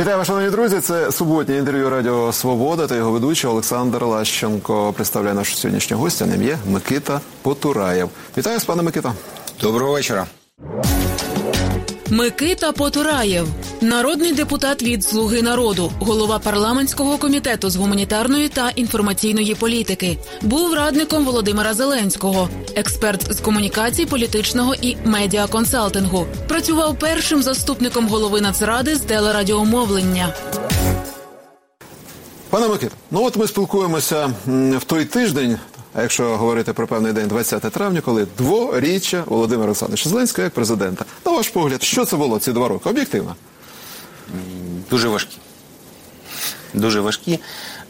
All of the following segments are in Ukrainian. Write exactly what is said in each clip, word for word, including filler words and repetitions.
Вітаю вас, шановні друзі. Це суботнє інтерв'ю Радіо Свобода та його ведучий Олександр Лащенко представляє нашого сьогоднішнього гостя. Ним є Микита Потураєв. Вітаю вас, пане Микита. Доброго вечора. Микита Потураєв – народний депутат від «Слуги народу», голова парламентського комітету з гуманітарної та інформаційної політики. Був радником Володимира Зеленського, експерт з комунікацій, політичного і медіаконсалтингу. Працював першим заступником голови Нацради з телерадіомовлення. Пане Микита, ну от ми спілкуємося в той тиждень, а якщо говорити про певний день, двадцяте травня, коли дворіччя Володимира Олександровича Зеленського як президента. На ваш погляд, що це було ці два роки? Об'єктивно? Дуже важкі. Дуже важкі,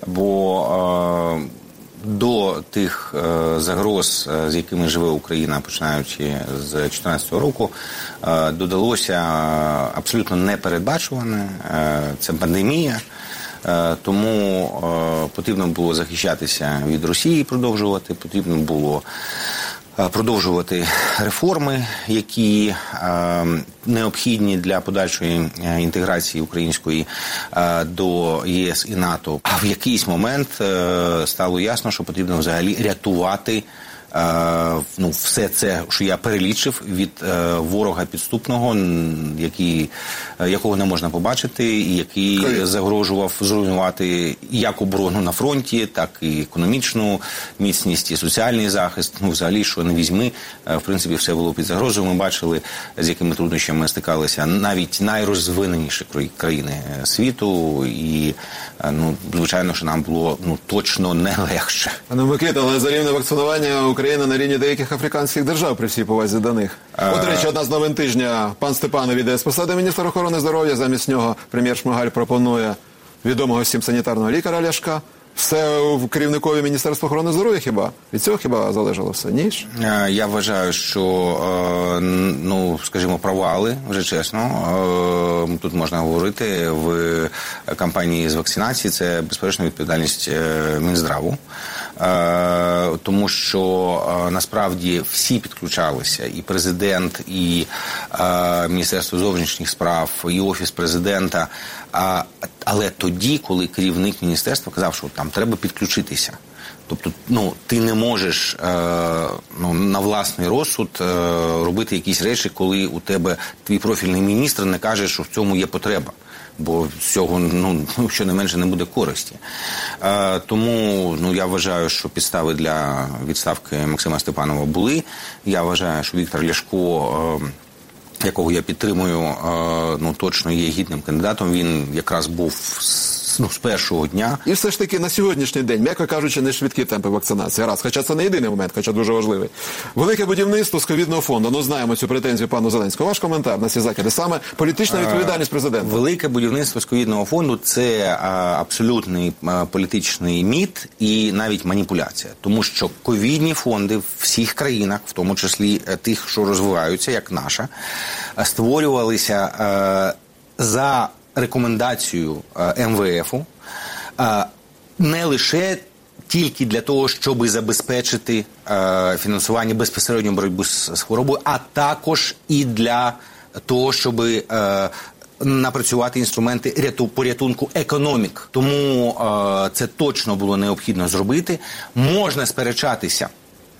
бо е, до тих е, загроз, з якими живе Україна, починаючи з дві тисячі чотирнадцятого року, е, додалося абсолютно непередбачуване. Е, це пандемія. Тому е, потрібно було захищатися від Росії, продовжувати, потрібно було е, продовжувати реформи, які е, необхідні для подальшої е, інтеграції української е, до ЄС і НАТО. А в якийсь момент е, стало ясно, що потрібно взагалі рятувати Uh, ну, все це, що я перелічив, від uh, ворога підступного, який, uh, якого не можна побачити, і який Коли? загрожував зруйнувати як оборону на фронті, так і економічну міцність, і соціальний захист. Ну, взагалі, що не візьми, uh, в принципі, все було під загрозою. Ми бачили, з якими труднощами стикалися навіть найрозвиненіші країни світу, і, uh, ну, звичайно, що нам було ну, точно не легше. Пане Микита, але за рівне вакцинування Україна на рівні деяких африканських держав при всій повазі до них. А... От, до речі, одна з новин тижня. Пан Степанов іде з посади міністра охорони здоров'я. Замість нього прем'єр Шмигаль пропонує відомого всім санітарного лікаря Ляшка. Все в керівникові Міністерства охорони здоров'я хіба? Від цього хіба залежало все? Ні ж? Я вважаю, що, ну, скажімо, провали, вже чесно. Тут можна говорити в кампанії з вакцинації. Це, безперечно, відповідальність Мінздраву. Тому що, насправді, всі підключалися. І президент, і Міністерство зовнішніх справ, і Офіс президента. Але тоді, коли керівник міністерства казав, що там треба підключитися. Тобто, ну, ти не можеш е, ну, на власний розсуд е, робити якісь речі, коли у тебе твій профільний міністр не каже, що в цьому є потреба. Бо з цього, ну, щонайменше не буде користі. Е, тому, ну, я вважаю, що підстави для відставки Максима Степанова були. Я вважаю, що Віктор Ляшко, е, якого я підтримую, е, ну, точно є гідним кандидатом. Він якраз був ну, з першого дня. І все ж таки на сьогоднішній день, м'яко кажучи, не швидкі темпи вакцинації. Раз, хоча це не єдиний момент, хоча дуже важливий. Велике будівництво з ковідного фонду. Ну, знаємо цю претензію пану Зеленського. Ваш коментар на ці закиди. Саме політична відповідальність президента. Велике будівництво з ковідного фонду – це а, абсолютний а, політичний міт і навіть маніпуляція. Тому що ковідні фонди в всіх країнах, в тому числі тих, що розвиваються, як наша, створювалися а, за рекомендацію Ем Ве Ефу не лише тільки для того, щоб забезпечити фінансування безпосередньо боротьби з хворобою, а також і для того, щоб напрацювати інструменти порятунку економік. Тому це точно було необхідно зробити. Можна сперечатися,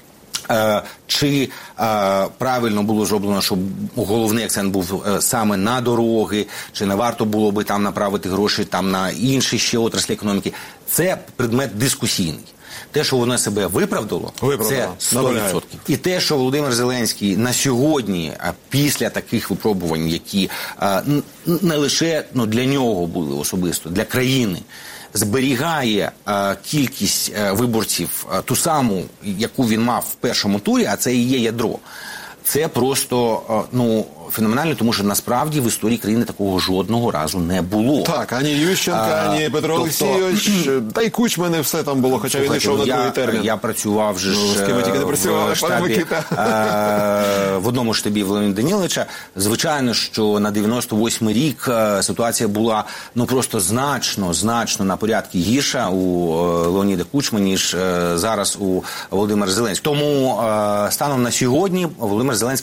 чи е, правильно було зроблено, щоб головний акцент був е, саме на дороги, чи не варто було би там направити гроші там на інші ще отраслі економіки. Це предмет дискусійний. Те, що воно себе виправдало, виправдало. Це сто відсотків. І те, що Володимир Зеленський на сьогодні, після таких випробувань, які е, не лише ну, для нього були особисто, для країни, зберігає е, кількість е, виборців е, ту саму, яку він мав в першому турі, а це і є ядро. Це просто, е, ну, феноменально, тому що насправді в історії країни такого жодного разу не було. Так, ані Ющенка, а, ані Петро тобто... Олексійович, та й Кучмани все там було, хоча він йшов на другий термін. Я працював же ну, ж в штабі, в одному штабі Володимира Даніловича. Звичайно, що на дев'яносто восьмий рік ситуація була ну просто значно, значно на порядки гірша у Леоніда Кучми, ніж зараз у Володимира Зеленського. Тому станом на сьогодні Володимир Зеленський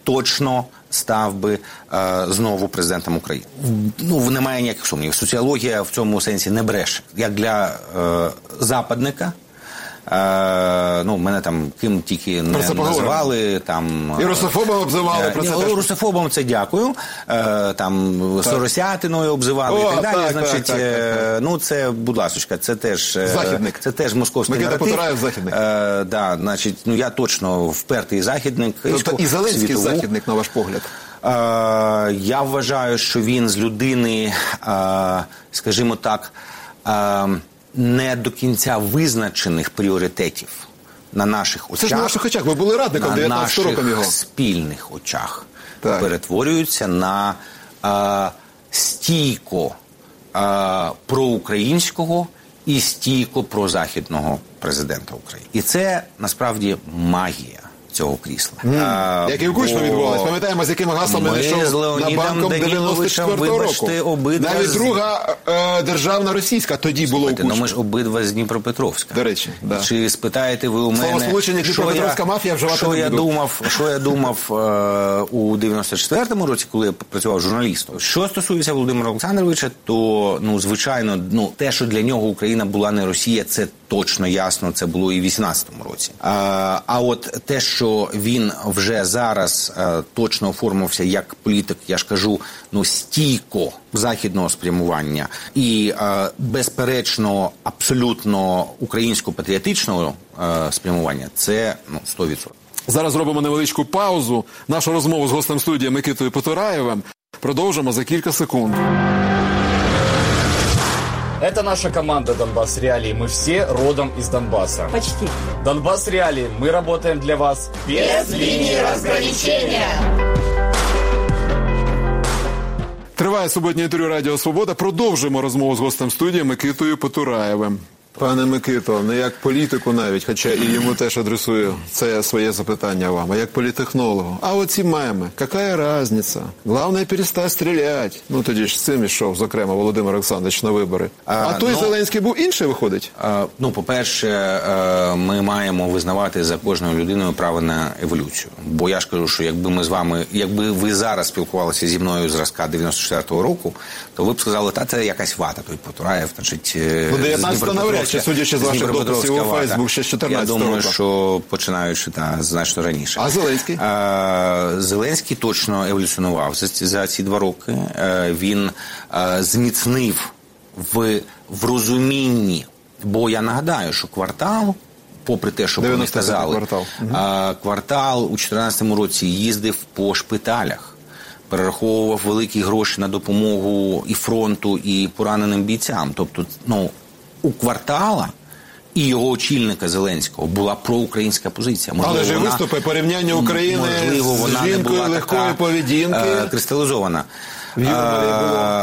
точно став би е, знову президентом України. Ну, немає ніяких сумнівів. Соціологія в цьому сенсі не бреше. Як для е, западника, Е, ну, мене там ким тільки не називали. Там, і русофобом обзивали. Е, про це ні, теж. Русофобом це дякую. Е, там так. Соросятиною обзивали О, і так далі. Так, Значить, так, так, так, так. ну це, будь ласочка, це теж західник. Це теж московський Микита наратив. Потураєв західник. Е, да, значить, ну я точно впертий західник. Тобто і Зеленський світову. західник, на ваш погляд? Е, я вважаю, що він з людини, е, скажімо так, е, не до кінця визначених пріоритетів на наших очах. Це ж на наших очах. Ви були радником дев'ятнадцятого роком його. На наших спільних очах так. перетворюються на е, стійко е, проукраїнського і стійко прозахідного президента України. І це, насправді, магія цього крісла. Mm. А, як і в Кучмі відбувалось. Пам'ятаємо, з якими гаслами ми йшов на банком дев'яносто четвертого року. Обидва Навіть з... друга е, державна російська тоді було у Кучмі. Ну ми ж обидва з Дніпропетровська. До речі, да. Чи спитаєте ви у мене, словосполучення Дніпропетровська мафія вживати що не я буду. думав, що я думав е, у дев'яносто четвертому році, коли я працював журналістом. Що стосується Володимира Олександровича, то, ну, звичайно, ну, те, що для нього Україна була не Росія, це точно ясно, це було і в вісімнадцятому році. А, а от те, що він вже зараз а, точно оформився як політик, я ж кажу, ну, стійко західного спрямування і, а, безперечно, абсолютно українсько-патріотичного а, спрямування, це, ну, сто відсотків. Зараз зробимо невеличку паузу. Нашу розмову з гостем студії Микитою Потураєвим продовжимо за кілька секунд. Это наша команда «Донбасс Реалии». Мы все родом из Донбасса. Почти. «Донбасс Реалии». Мы работаем для вас без линии разграничения. Триває суботнє інтерв'ю Радіо Свобода. Продовжуємо розмову з гостем студії Микитою Потураєвим. Пане Микито, не як політику навіть, хоча і йому теж адресую це своє запитання вам, а як політехнологу. А оці меми, яка різниця? Головне перестати стріляти. Ну тоді ж з цим ішов, зокрема, Володимир Олександрович на вибори. А, а той ну, Зеленський був інший, виходить? А, ну, по-перше, ми маємо визнавати за кожною людиною право на еволюцію. Бо я ж кажу, що якби ми з вами, якби ви зараз спілкувалися зі мною зразка дев'яносто четвертого року, то ви б сказали, та це якась вата, той Потураєв, значить, ну, дев'ятнадцятого навряд чи, судячи з ваших дописів у Фейсбук ще з чотирнадцятого року. Я думаю, що починаючи та, значно раніше. А Зеленський? А, Зеленський точно еволюціонував за, за ці два роки. А, він а, зміцнив в, в розумінні, бо я нагадаю, що квартал, попри те, що вони сказали, квартал. Угу. А, квартал у чотирнадцятому році їздив по шпиталях, перераховував великі гроші на допомогу і фронту, і пораненим бійцям. Тобто, ну, у квартала і його очільника Зеленського була проукраїнська позиція. Можливо, але ж вона, виступи, порівняння України можливо, з жінкою легкої така, поведінки. Е, кристалізована. Е,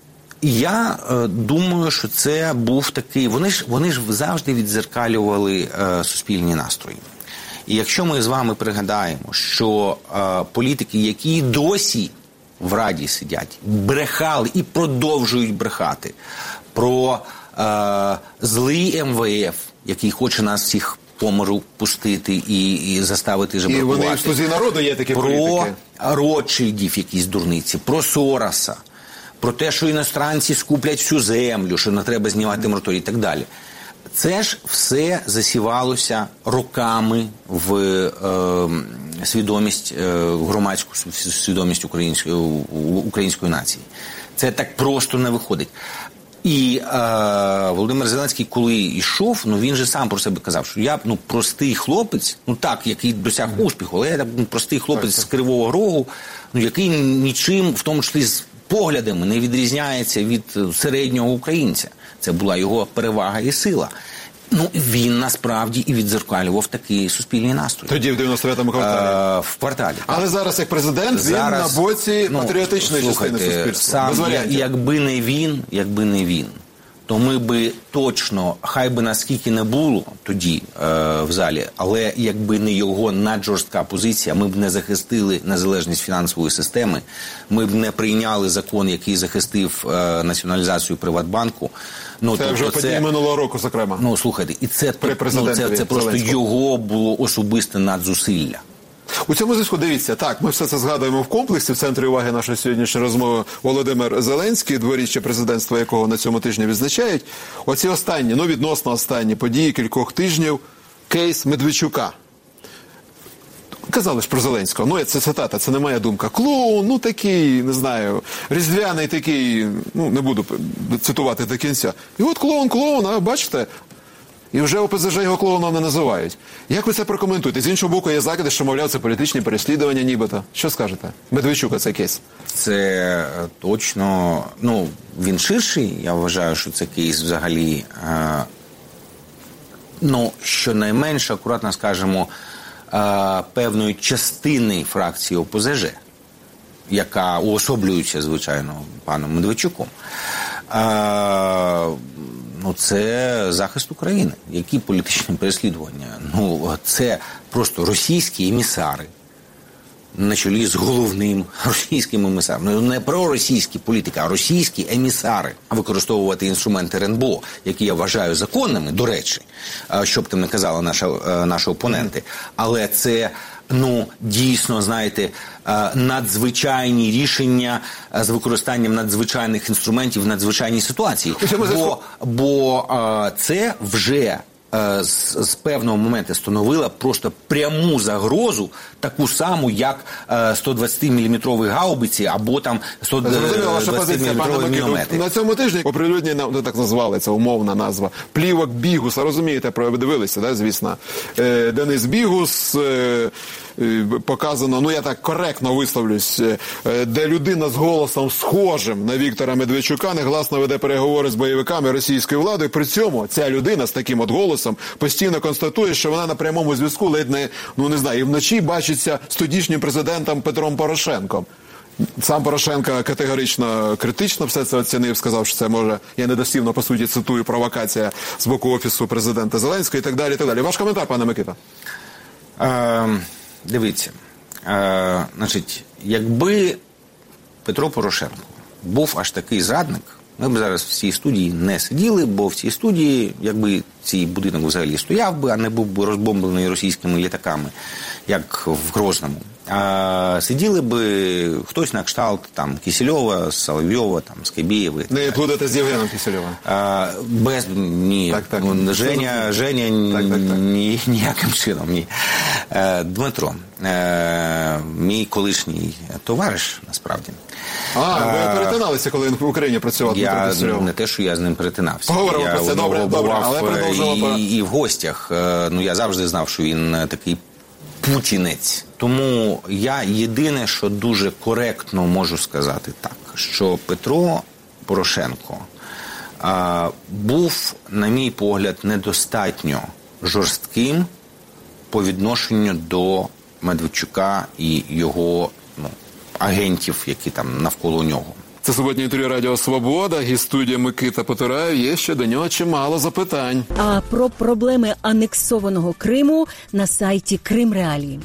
я е, думаю, що це був такий... Вони ж, вони ж завжди віддзеркалювали е, суспільні настрої. І якщо ми з вами пригадаємо, що е, політики, які досі в Раді сидять, брехали і продовжують брехати про е, злий ем ве еф, який хоче нас всіх по морю пустити і, і заставити жебракувати. І вони в «Слузі народу» є такі про політики. Про Ротшильдів якісь дурниці, про Сороса, про те, що іностранці скуплять всю землю, що не треба знімати мораторій і так далі. Це ж все засівалося роками в е, свідомість, е, громадську свідомість української, української нації. Це так просто не виходить. І е, Володимир Зеленський, коли йшов, ну він же сам про себе казав, що я, ну, простий хлопець, ну так, який досяг успіху, але я, ну, простий хлопець з Кривого Рогу, ну, який нічим, в тому числі з поглядами, не відрізняється від середнього українця. Це була його перевага і сила. Ну, він насправді і віддзеркалював такий суспільний настрій. Тоді в дев'яносто дев'ятому кварталі. Е, в кварталі. Але зараз як президент зараз, він на боці ну, патріотичної слухайте, частини суспільства. Сам, без варіантів. якби не він, якби не він, то ми би точно, хай би наскільки не було тоді е, в залі, але якби не його наджорстка позиція, ми б не захистили незалежність фінансової системи, ми б не прийняли закон, який захистив е, націоналізацію Приватбанку. Ну, це тобто вже події минулого року, зокрема. Ну, слухайте, і це, ну, це, це просто його було особисте надзусилля. У цьому зв'язку дивіться, так, ми все це згадуємо в комплексі, в центрі уваги нашої сьогоднішньої розмови Володимир Зеленський, дворіччя президентства якого на цьому тижні відзначають. Оці останні, ну відносно останні події кількох тижнів, кейс Медведчука. Казали ж про Зеленського, ну це цитата, це не моя думка. Клоун, ну такий, не знаю, різдвяний такий, ну не буду цитувати до кінця. І от клоун, клоун, а бачите, і вже ОПЗЖ його клоуном не називають. Як ви це прокоментуєте? З іншого боку, є закиди, що, мовляв, це політичні переслідування нібито. Що скажете? Медведчука цей кейс. Це точно, ну, він ширший, я вважаю, що це кейс взагалі, е, ну, щонайменше, акуратно скажемо, е, певної частини фракції ОПЗЖ, яка уособлюється, звичайно, паном Медведчуком. Е, Ну, це захист України. Які політичні переслідування? Ну, це просто російські емісари на чолі з головним російським емісаром. Ну, не проросійські політики, а російські емісари. Використовувати інструменти РНБО, які я вважаю законними, до речі, щоб там не казали наші, наші опоненти. Але це, ну, дійсно, знаєте, надзвичайні рішення з використанням надзвичайних інструментів в надзвичайній ситуації. Бо, бо це вже з, з певного моменту становило просто пряму загрозу, таку саму, як сто двадцять міліметрові гаубиці або там сто двадцять міліметрові міномети. На цьому тижні оприлюднені, ну так назвали, це умовна назва, плівок Бігуса, розумієте, про ви дивилися, да, звісно. Е, Денис Бігус, е, показано, ну я так коректно висловлюсь, де людина з голосом схожим на Віктора Медведчука негласно веде переговори з бойовиками російської влади. При цьому ця людина з таким от голосом постійно констатує, що вона на прямому зв'язку ледь не, ну не знаю, і вночі бачиться з тодішнім президентом Петром Порошенком. Сам Порошенко категорично критично все це оцінив, сказав, що це може, я недослівно, по суті, цитую, провокація з боку Офісу президента Зеленського і так далі, і так далі. Ваш коментар, пане Микита? Е, дивіться, е, значить, якби Петро Порошенко був аж такий зрадник, ми б зараз в цій студії не сиділи, бо в цій студії, якби цей будинок взагалі стояв би, а не був би розбомблений російськими літаками, як в Грозному, а сиділи би хтось на кшталт там Кисельова, Соловйова, там Скибєєва. Не плутати з Євгеном Кисельовим. А, без ні. Так, так. Женя, Женя так, так, так. Ні, ніяким чином ні. Е, Дмитро, е, мій колишній товариш, насправді. А, ви перетиналися, коли він в Україні працював? Я не те, що я з ним перетинався. Поговоримо я про це, добре, добре, але продовжуємо. І, і в гостях. Ну, я завжди знав, що він такий путінець. Тому я єдине, що дуже коректно можу сказати так, що Петро Порошенко а, був, на мій погляд, недостатньо жорстким по відношенню до Медведчука і його, ну, агентів, які там навколо нього. Це суботнє інтерв'ю Радіо Свобода, гість студії Микита Потураєв. Є ще до нього чимало запитань. А про проблеми анексованого Криму на сайті Крим Реалії.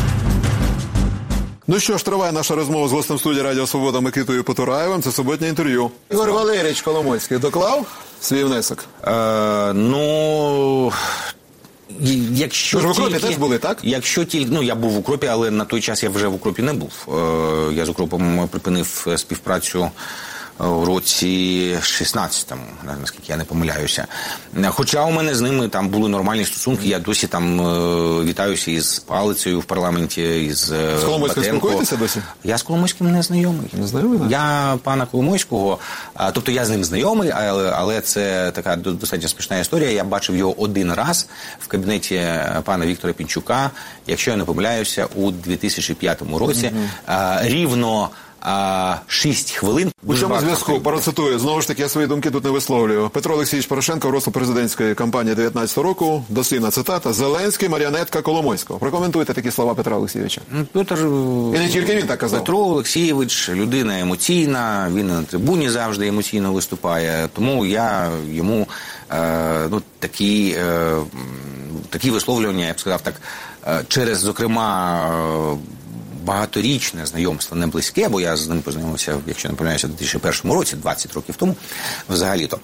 Ну що ж, триває наша розмова з гостем студії Радіо Свобода Микитою Потураєвим. Це суботнє інтерв'ю. Ігор Валерійович Коломойський доклав свій внесок? Е, ну... Якщо ви в Укропі тільки, теж були, так? Якщо тільки, ну, я був в Укропі, але на той час я вже в Укропі не був. Е, я з Укропом припинив співпрацю в році шістнадцятому, наскільки я не помиляюся. Хоча у мене з ними там були нормальні стосунки, я досі там е, вітаюся із Палицею в парламенті, із Батенко. З Коломойським спілкуєтеся досі? Я з Коломойським не знайомий. Не знайомий, так? Я пана Коломойського, а, тобто я з ним знайомий, але, але це така достатньо смішна історія. Я бачив його один раз в кабінеті пана Віктора Пінчука, якщо я не помиляюся, у дві тисячі п'ятому році. Mm-hmm. А, рівно А, шість хвилин. У чому зв'язку, процитую, знову ж таки, я свої думки тут не висловлюю. Петро Олексійович Порошенко в розділ президентської кампанії дев'ятнадцятого року, дослівна цитата, Зеленський маріонетка Коломойського. Прокоментуйте такі слова Петра Олексійовича. Петр... І не тільки він так казав. Петро Олексійович людина емоційна, він на трибуні завжди емоційно виступає, тому я йому е, ну, такі, е, такі висловлювання, я б сказав так, е, через, зокрема, е, багаторічне знайомство, не близьке, бо я з ним познайомився, якщо не помиляюся, у дві тисячі першому році, двадцять років тому, взагалі-то.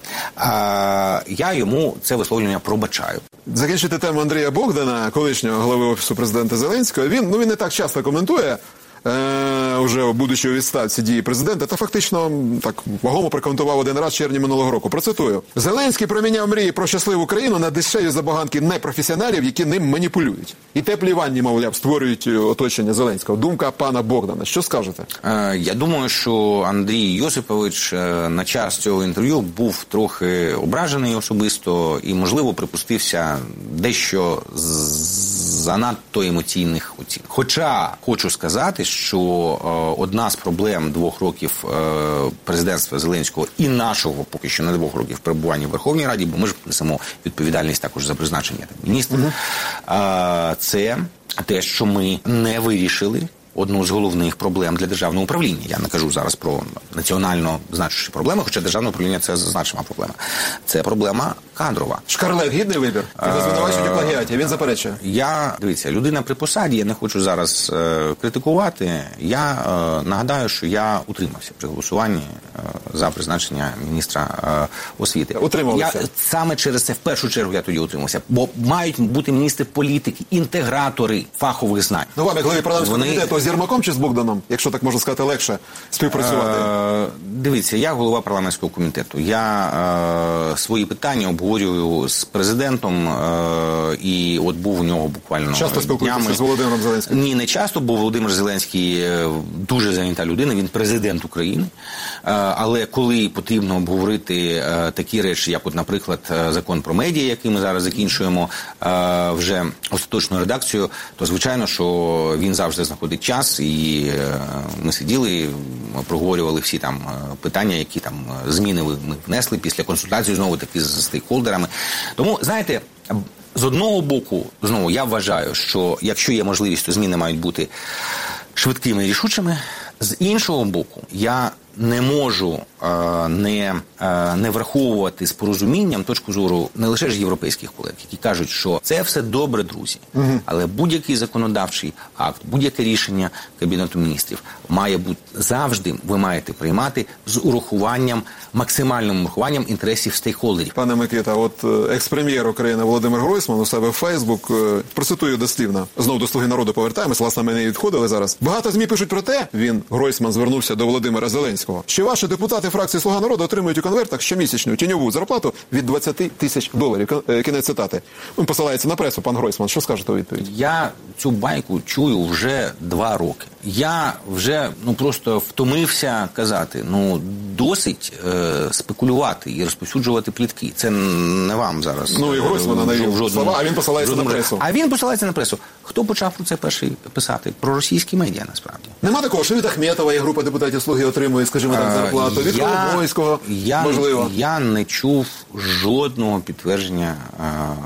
А, я йому це висловлення пробачаю. Закінчити тему Андрія Богдана, колишнього голови Офісу президента Зеленського. Він, ну, він не так часто коментує, е, уже будучи у відставці дії президента, та фактично так вагомо прокоментував один раз в червні минулого року. Процитую. Зеленський проміняв мрії про щасливу країну на дешеві забаганки непрофесіоналів, які ним маніпулюють. І теплі ванні, мовляв, створюють оточення Зеленського. Думка пана Богдана. Що скажете? Е, я думаю, що Андрій Йосипович е, на час цього інтерв'ю був трохи ображений особисто і, можливо, припустився дещо занадто емоційних оцінок. Хоча хочу сказати, що е, одна з проблем двох років е, президентства Зеленського і нашого, поки що не двох років, перебування в Верховній Раді, бо ми ж несемо відповідальність також за призначення там, міністрів, uh-huh. е, це те, що ми не вирішили одну з головних проблем для державного управління. Я не кажу зараз про національно значущі проблеми, хоча державне управління – це значима проблема. Це проблема кадрова. Шкарлет – гідний вибір? Його звинувачують у плагіаті, він заперечує. Я, дивіться, людина при посаді, я не хочу зараз е, критикувати. Я е, нагадаю, що я утримався при голосуванні е, за призначення міністра е, освіти. Утримувалися? Я, саме через це, в першу чергу, я тоді утримався. Бо мають бути міністри політики, інтегратори фахових знань. Ну, вам, як голові парламентського Вони... комітету, з Єрмаком чи з Богданом, якщо так можна сказати, легше співпрацювати? Е, дивіться, я голова парламентського комітету. Я е, свої питання обговорюю з президентом, е, і от був у нього буквально часто спілкуєтеся з Володимиром Зеленським? Ні, не часто, бо Володимир Зеленський дуже зайнята людина, він президент України. Е, але коли потрібно обговорити е, такі речі, як, от, наприклад, закон про медіа, який ми зараз закінчуємо е, вже остаточну редакцію, то, звичайно, що він завжди знаходить час, і е, ми сиділи, проговорювали всі там питання, які там зміни ми внесли після консультації, знову-таки, з стейкхолдерами. Тому, знаєте, з одного боку, знову, я вважаю, що якщо є можливість, то зміни мають бути швидкими і рішучими. З іншого боку, я не можу е, не, е, не враховувати з порозумінням точку зору не лише ж європейських колег, які кажуть, що це все добре, друзі, угу. але будь-який законодавчий акт, будь-яке рішення Кабінету міністрів має бути завжди, ви маєте приймати з урахуванням, максимальним урахуванням інтересів стейкхолдерів. Пане Микита, от екс-прем'єр України Володимир Гройсман у себе в Фейсбук, процитую дослівно, знову до «Слуги народу» повертаємось, власне, ми не відходили зараз. Багато ЗМІ пишуть про те, він, Гройсман, звернувся до Володимира Зеленського, що ваші депутати фракції «Слуга народу» отримують у конвертах щомісячну тіньову зарплату від двадцять тисяч доларів. Кінець цитати. Він посилається на пресу, пан Гройсман. Що скажете у відповідь? Я цю байку чую вже два роки. Я вже, ну, просто втомився казати, ну, досить е, спекулювати і розповсюджувати плітки. Це не вам зараз. Ну, і Гройсмана навів слова, а він посилається на пресу. А він посилається на пресу. Хто почав про це перший писати? Про російські медіа, насправді. Нема такого, що від Ахметова і група депутатів «Слуги» отримує, скажімо так, зарплату. Від Коломойського, можливо. Я не чув жодного підтвердження а,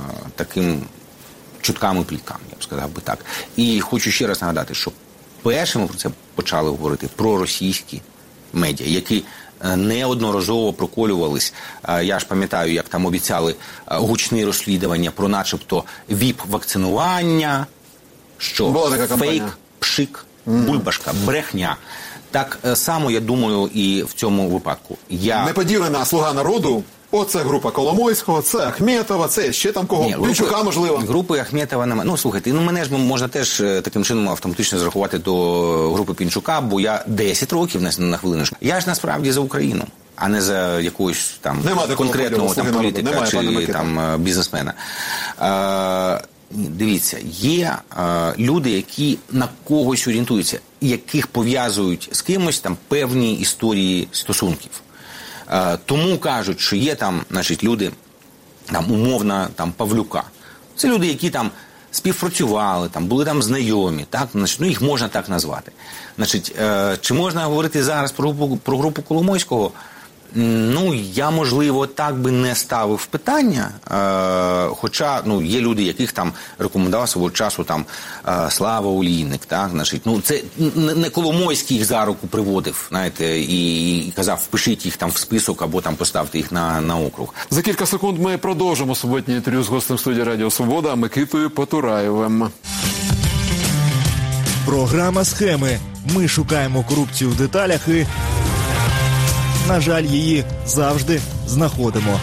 таким чуткам і пліткам, я б сказав би так. І хочу ще раз нагадати, що першими про це почали говорити про російські медіа, які неодноразово проколювались. Я ж пам'ятаю, як там обіцяли гучні розслідування про начебто віп-вакцинування, що фейк, пшик, бульбашка, брехня. Так само, я думаю, і в цьому випадку. Я... Неподілена «Слуга народу». Оце група Коломойського, це Ахметова, це ще там кого? Пінчука, можливо. Групи Ахметова немає. Ну, слухайте, ну мене ж можна теж таким чином автоматично зарахувати до групи Пінчука, бо я десять років на, на хвилиночку. Я ж насправді за Україну, а не за якогось там конкретного там, політика Немає, чи там бізнесмена. Е, дивіться, є е, люди, які на когось орієнтуються, яких пов'язують з кимось там певні історії стосунків. Тому кажуть, що є там, значить, люди, там, умовно, там, Павлюка. Це люди, які там співпрацювали, там, були там знайомі, так? Значить, ну, їх можна так назвати. Значить, е, чи можна говорити зараз про групу, про групу Коломойського? Ну, я, можливо, так би не ставив питання, е, хоча, ну, є люди, яких там рекомендував свого часу там е, Слава Олійник, так, значить, ну, це не Коломойський їх за руку приводив, знаєте, і, і казав, впишіть їх там в список або там поставте їх на, на округ. За кілька секунд ми продовжимо суботнє інтерв'ю з гостем студії Радіо Свобода Микитою Потураєвим. Програма «Схеми». Ми шукаємо корупцію в деталях і, на жаль, її завжди знаходимо.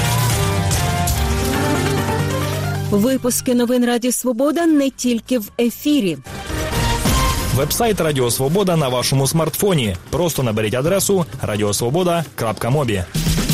Випуски новин Радіо Свобода не тільки в ефірі. Вебсайт Радіо Свобода на вашому смартфоні. Просто наберіть адресу радіосвобода крапка мобі.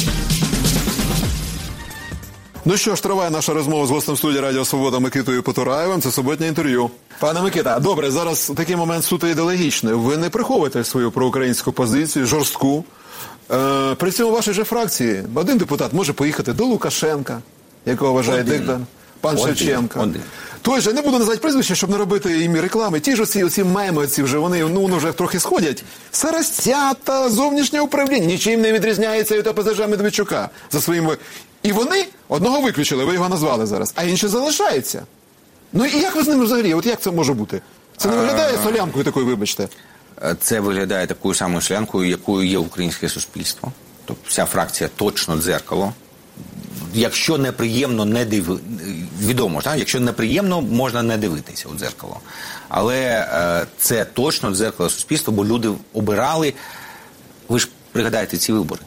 Ну що ж, триває наша розмова з гостем студії Радіо Свобода Микитою Потураєвим. Це суботнє інтерв'ю. Пане Микита, добре, зараз такий момент суто ідеологічний. Ви не приховуєте свою проукраїнську позицію, жорстку. Е, при цьому в вашій же фракції один депутат може поїхати до Лукашенка, якого вважає диктор, пан Один. Шевченко. Один. Той же, не буду називати прізвище, щоб не робити їм реклами. Ті ж оці, оці меми, оці вже, вони, ну, вони вже трохи сходять. Сарастята, зовнішнє управління, нічим не відрізняється від ОПЗЖ Медведчука за своїми... І вони одного виключили, ви його назвали зараз, а інші залишаються. Ну і як ви з ними взагалі, от як це може бути? Це не виглядає солямкою такою, вибачте? Це виглядає такою самою шлянкою, якою є українське суспільство. Тобто вся фракція точно дзеркало. Якщо неприємно, не див... відомо, так? Якщо неприємно, можна не дивитися у дзеркало. Але е, це точно дзеркало суспільства, бо люди обирали, ви ж пригадаєте ці вибори.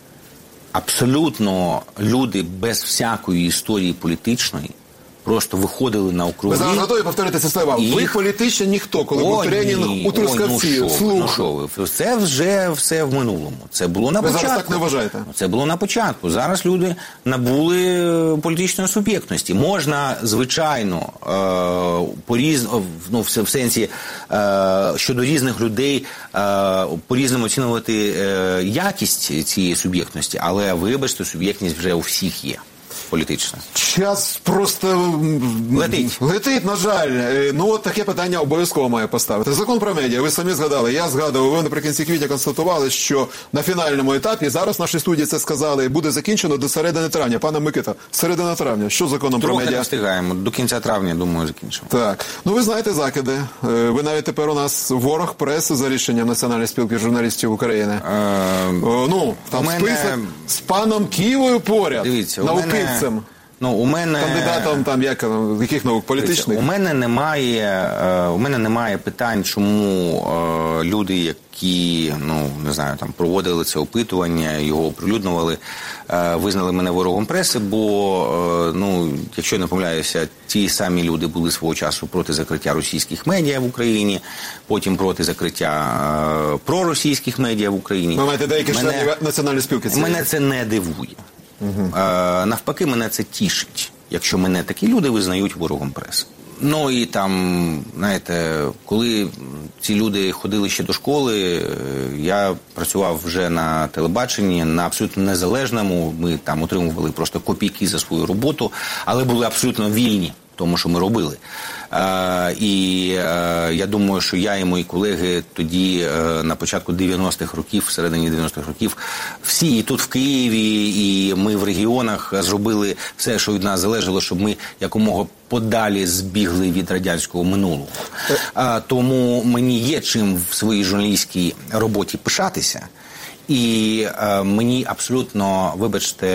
Абсолютно люди без всякої історії політичної просто виходили на округи. Ви зараз готові повторити це слово? І... Ви політично ніхто, коли був тренінг у Трускавці. Ну що, ну що ви? Це вже все в минулому. Це було на ви початку. Ви зараз так не вважаєте? Це було на початку. Зараз люди набули політичної суб'єктності. Можна, звичайно, е, поріз... ну, в, в сенсі е, щодо різних людей е, по-різному оцінювати е, якість цієї суб'єктності, але, вибачте, суб'єктність вже у всіх є. Політична. Час просто летить. Летить, на жаль. Ну, от таке питання обов'язково має поставити. Закон про медіа, ви самі згадали, я згадував, ви наприкінці квітня констатували, що на фінальному етапі, зараз в нашій студії це сказали, буде закінчено до середини травня. Пане Микита, середина травня, що з законом Трохи про медіа? не встигаємо, до кінця травня, думаю, закінчимо. Так, ну ви знаєте закиди. Ви навіть тепер у нас ворог преси за рішенням Національної спілки журналістів України. Е... О, ну, там мене... список з паном Ківою поряд. Дивіться, науківцем. Мене... Ну, у мене... Кандидатом там, як, яких наук, політичних? У мене немає, е, у мене немає питань, чому е, люди, які, ну, не знаю, там, проводили це опитування, його оприлюднювали, е, визнали мене ворогом преси, бо, е, ну, якщо не помиляюся, ті самі люди були свого часу проти закриття російських медіа в Україні, потім проти закриття е, проросійських медіа в Україні. Ви маєте деякі мене... члени Національної спілки? Це Мене це не дивує. Угу. Е, навпаки, мене це тішить, якщо мене такі люди визнають ворогом преси. Ну і там, знаєте, коли ці люди ходили ще до школи, я працював вже на телебаченні, на абсолютно незалежному, ми там отримували просто копійки за свою роботу, але були абсолютно вільні в тому, що ми робили. Е, і е, я думаю, що я і мої колеги тоді е, на початку дев'яностих років, в середині дев'яностих років, всі і тут в Києві, і ми в регіонах зробили все, що від нас залежало, щоб ми якомога подалі збігли від радянського минулого. Е, тому мені є чим в своїй журналістській роботі пишатися. І е, мені абсолютно, вибачте,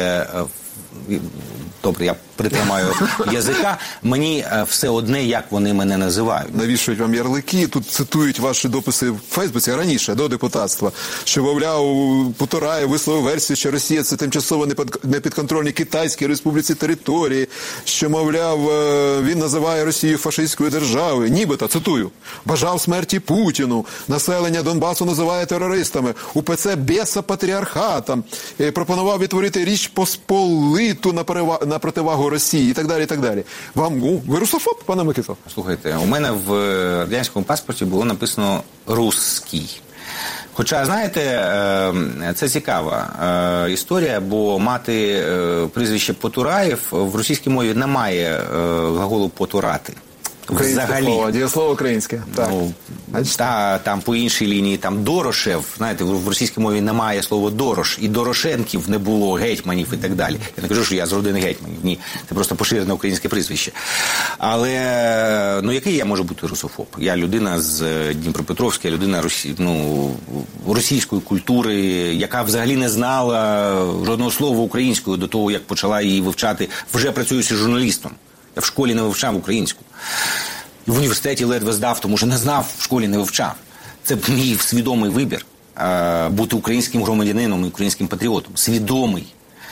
е, добре, я притримаю язика, мені е, все одне, як вони мене називають. Навішують вам ярлики, тут цитують ваші дописи в Фейсбуці раніше, до депутатства, що, мовляв, Потураєв висловив версію, що Росія – це тимчасово непідконтрольні Китайській Республіці території, що, мовляв, він називає Росію фашистською державою, нібито, цитую, бажав смерті Путіну, населення Донбасу називає терористами, УПЦ бєса патріархатом, пропонував відтворити Річ Посполиту на, перева... на противагу Росії і так далі, і так далі. Вам, ну, ви русофоб, пане Микито? Слухайте, у мене в радянському паспорті було написано «русський». Хоча, знаєте, це цікава історія, бо мати прізвище Потураєв в російській мові немає глаголу «потурати». Взагалі. Слово, дієслово українське. Так. Ну, та, там по іншій лінії там Дорошев, знаєте, в російській мові немає слова Дорош, і Дорошенків не було, гетьманів і так далі. Я не кажу, що я з родини гетьманів, ні, це просто поширене українське прізвище. Але, ну, який я можу бути русофоб? Я людина з Дніпропетровська, людина росі... ну, російської культури, яка взагалі не знала жодного слова українською до того, як почала її вивчати, вже працюючи журналістом. Я в школі не вивчав українську. в університеті ледве здав, тому що не знав, в школі не вивчав. Це мій свідомий вибір е, бути українським громадянином і українським патріотом. Свідомий.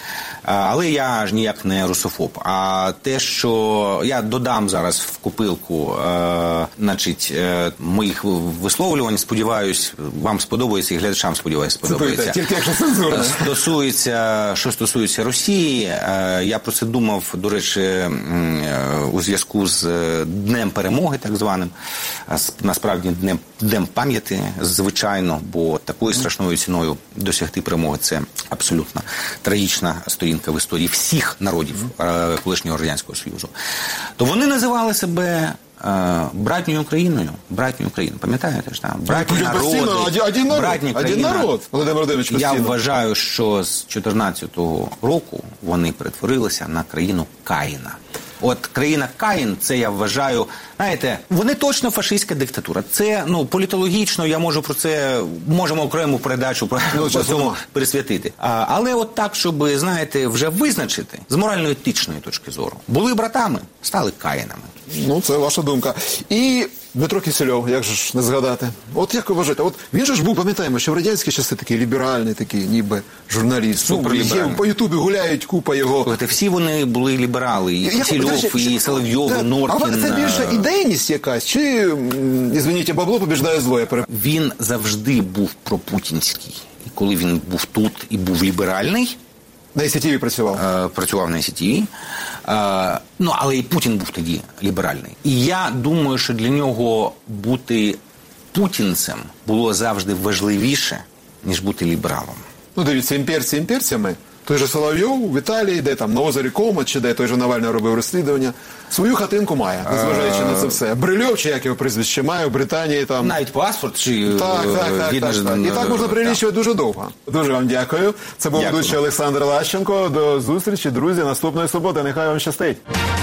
Але я ж ніяк не русофоб. А те, що я додам зараз в копилку е, значить, е, моїх висловлювань, сподіваюсь, вам сподобається і глядачам, сподіваюся, сподобається. Тільки якщо цензурно. Стосується, що стосується Росії, е, я про це думав, до речі, е, у зв'язку з Днем Перемоги, так званим, а насправді Днем, Днем пам'яті, звичайно, бо такою страшною ціною досягти перемоги – це абсолютно трагічна сторінка в історії всіх народів е, колишнього Радянського Союзу, то вони називали себе е, братньою Україною. Братньою Україною. Пам'ятаєте ж, там? Братні народи. Один, один народ. Братня один країна. народ. Володимир Володимирович, Я постійно. вважаю, що з чотирнадцятого року вони перетворилися на країну Каїна. От країна Каїн, це я вважаю, знаєте, вони точно фашистська диктатура. Це, ну, політологічно, я можу про це, можемо окрему передачу про, ну, про цьому присвятити. А, але от так, щоб, знаєте, вже визначити, з морально-етичної точки зору, були братами, стали Каїнами. Ну, це ваша думка. І Дмитро Кисельов, як же ж не згадати? От як ви вважаєте? От він же ж був, пам'ятаємо, що в радянські часи такий ліберальний, такий ніби журналіст. Суперліберальний. Ну, по Ютубі гуляють купа його. Слухайте, всі вони були ліберали. І Кисельов, і Соловйов, і Норкін. А це більше ідейність якась? Чи, ізвиніть, бабло побіждає зло? Я переп... Він завжди був пропутінський. І коли він був тут і був ліберальний, на ай сі ті ві працював. Е, працював на ай сі ті ві. Е, ну, але і Путін був тоді ліберальний. І я думаю, що для нього бути путінцем було завжди важливіше, ніж бути лібералом. Ну, дивіться, імперці імперцями. Той же Соловйов в Італії, де там на озері Комот, чи де той же Навальний робив розслідування, свою хатинку має, незважаючи на це все. Брильов, чи як його прізвище, має в Британії там... Навіть паспорт, чи... Так, так, так, видно, так, так. І так можна перелічувати дуже довго. Дуже вам дякую. Це був ведучий Олександр Лащенко. До зустрічі, друзі, наступної суботи. Нехай вам щастить.